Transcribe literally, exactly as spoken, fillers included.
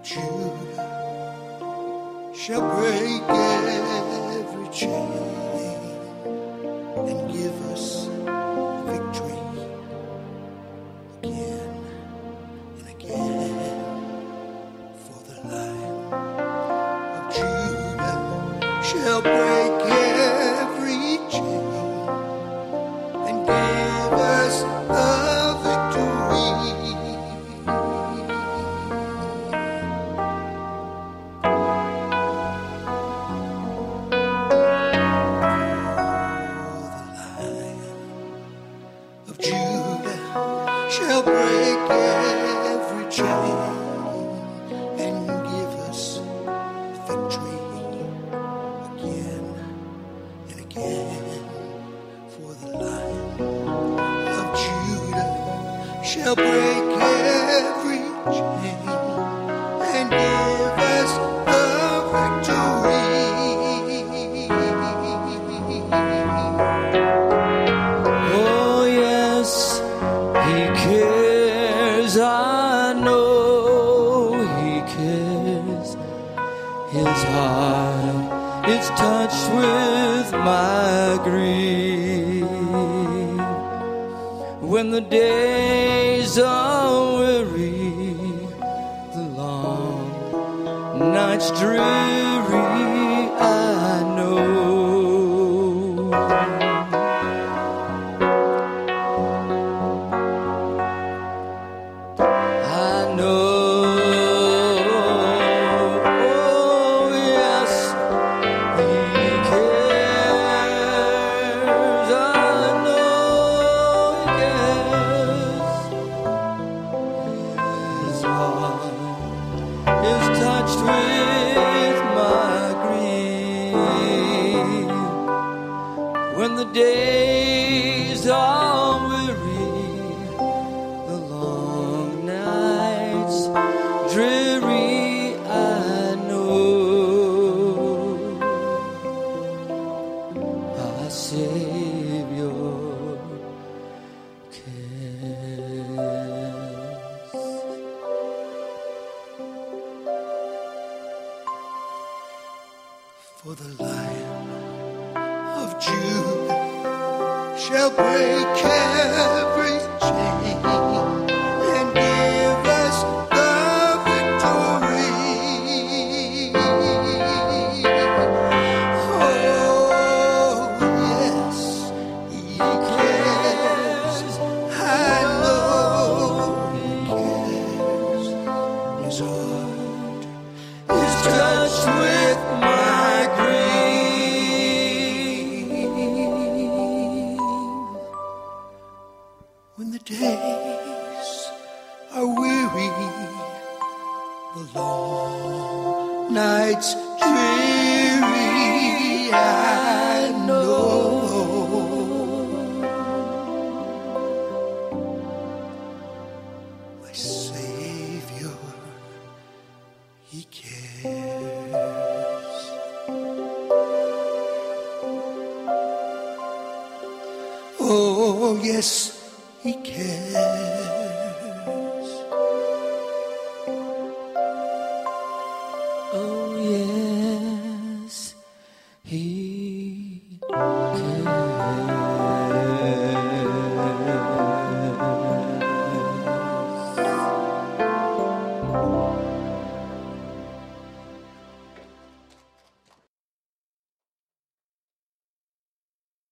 Judah shall break every chain and give us victory again and again. For the Lion of Judah shall break every chain and give us the victory. Shall break every chain and give us victory again and again. For the Lion of Judah shall break every chain and give us the victory. Oh yes, He cares, I know He cares. His heart is touched with my grief. When the days are weary, the long nights dreary, I know is touched with my grief. When the days are weary, the long nights dreary, I know our Savior cares. For the Lion of Judah shall break every chain and give us the victory. Oh, yes, He cares. I know He cares. His heart is touched with my when the days are weary, the long nights dreary, I know my Savior, He cares. Oh, yes, He cares. Oh yeah.